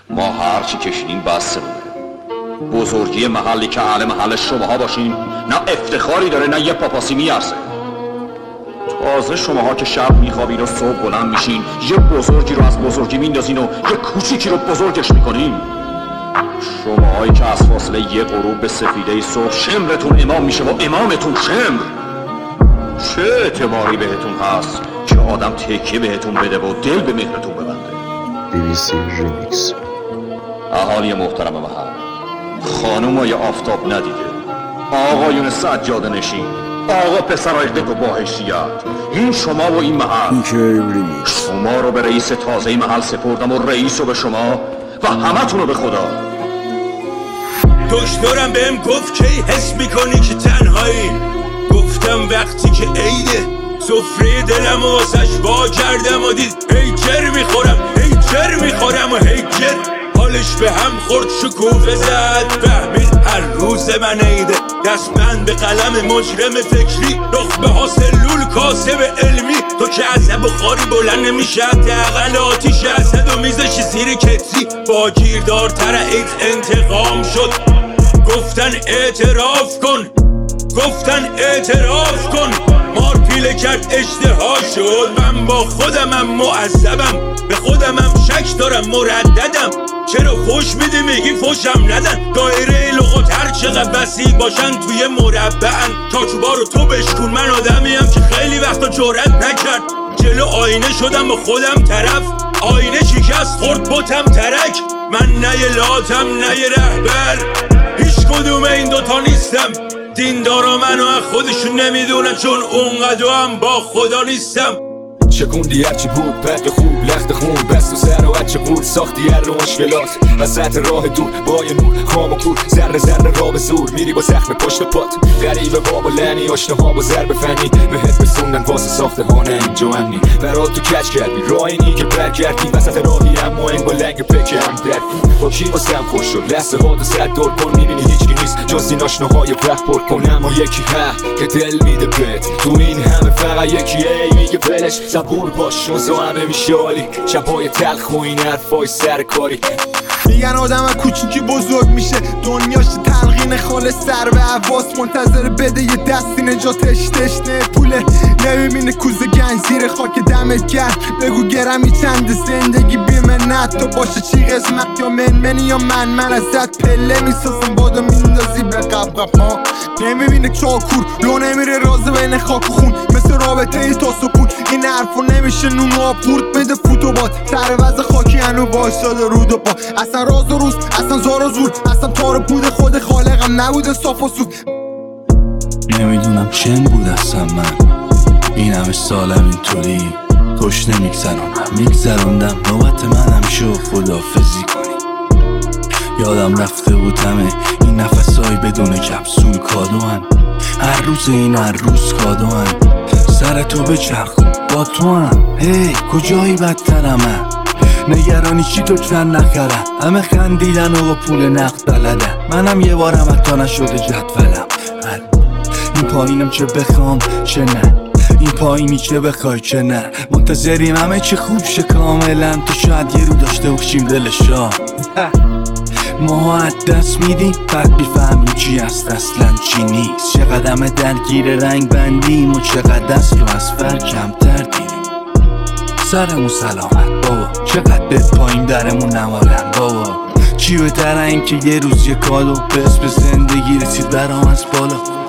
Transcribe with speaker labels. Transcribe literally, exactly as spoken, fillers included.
Speaker 1: ما هرچی کشیدیم بسته بوده. بزرگی محلی که اهل محل شماها باشین نه افتخاری داره نه یه پاپاسی میارزه. تازه شماها که شب میخوابین و صبح بلند میشین یه بزرگی رو از بزرگی میندازین و یه کوچیکی رو بزرگش میکنین. شماهایی که از فاصله یه غروب به سفیده صبح شمرتون امام میشه و امامتون شمر. چه اعتباری بهتون هست که آدم تکیه بهتون بده و دل به مهرتون ببنده؟
Speaker 2: بی بی سی ریمیکس.
Speaker 1: اهالی محترم محل، خانومای آفتاب ندیده، آقایون سجاده نشین، آقا پسرای دک و با حیثیت، این شما و این محل. شما رو به رئیس تازه محل سپردم و رئیس رو به شما و همتون رو به خدا.
Speaker 3: دکترم بهم گفت کی حس میکنی که تنهایی. گفتم وقتی که عیده سفره دلم و واسش وا کردم و دید هی جر میخورم هی جر میخورم و هی جر. حالش به هم خورد شکوفه زد فهمید هر روز من عیده. دست من به قلم مجرم فکری رخ به سلول کاسب علمی. تو که از بخاری بلند نمیشه حداقل آتیش اسد و میزشی زیر کتری. با گیردارتر ایت انتقام شد گفتن اعتراف کن گفتن اعتراف کن. مار پیله کرد اشتها شد. من با خودمم معذبم به خودمم شک دارم مرددم. چرا فوش میدی میگی فوشم ندن. دایره لغات هر چقدر وسیع باشن توی مربعن. تاکوبارو تو بشکن من آدمیم که خیلی وقتا جرأت نکرد. جلو آینه شدم با خودم طرف. آینه شکست خورد بتم ترک. من نه یه لاتم نه یه رهبر. هیچ کدوم این دوتا نیستم. دیندارا منو از خودشون نمیدونن چون اونقدر هم با خدا نیستم.
Speaker 4: شکوندی هرچی بود بد خوب لخت خون بست و سر و هرچه بود ساختی هر رو مشکلات. وسط راه دور با یه نور خام و کور ذره ذره را به زور میری با زخم پشت پات. غریبه بابا لنی آشناها با ضرب فنی بهت بسوندن واسه ساخته هانه اینجا امنی. برات تو کچ کردی راینی که بر کردی وسط راهی هم و این با لنگ پک هم دردی. با کی واسه هم خوش شد لحظه ها دو صد دور کن میبینی هیچکی نیست جز این آشناهای وقت پر کن. اما یکی ها که دل میده بهت تو این همه فقط یکی ای میگه بلش صبور باش روزا همه میشه عالی. شبای تلخ و این حرفای سرکاری.
Speaker 5: میگن آدم کوچیکی بزرگ میشه دنیاش تلقین خالص سر به حواس منتظر بده یه دستی نجاتش تشنه پوله. نمیبینه کوزه گنج زیر خاک دمت گرد. بگو گرمی چند زندگی بی منت تو باشه چی قسمت یا من منی یا من من ازت پله میسازم بادو میندازی به قبقب ها. نمیبینه چاکور لو نمیره رازه بین خاک و خون مثل رابطه ای تا سکون. این حرفو نمیشه نون و آب قورت بده فوتوبات. سر وز خاکی هنو باشاده رود و با. اصلا راز و روز اصلا زار و زور اصلا تار بود خود خالقم نبوده صاف و سود.
Speaker 6: نمیدونم چن بود اصلا من این همه سالم اینطوری خوش نمیگذرانم. میگذراندم نوبت منم شو خدافزی کنی. یادم رفته بود همه این نفسای بدون کپسول کادوان. هر روز این هر روز کادوان. سر تو بچرخون با تو هم هی کجایی بدترمه. نگرانی چی تو چند نخرم. همه خندیدن و با پول نقد بلدن. منم یه بارم حتی نشده جدولم. این پایینم چه بخوام چه نه. این پایینی چه بخوای چه نه. منتظریم همه چه خوب شه کاملا. تو شاید یه رو داشته باشیم دلشا. ما از دست میدیم بعد بیفهمیم چی هست اصلا چی نیست. چقدر همه درگیر رنگ بندیم و چقدر دست رو از فر کمتر دیدیم. سرمون سلامت بابا چقدر به پایین درمون نمالن بابا. چی بهتره این که یه روز یه کادو به اسم زندگی رسید برام از بالا.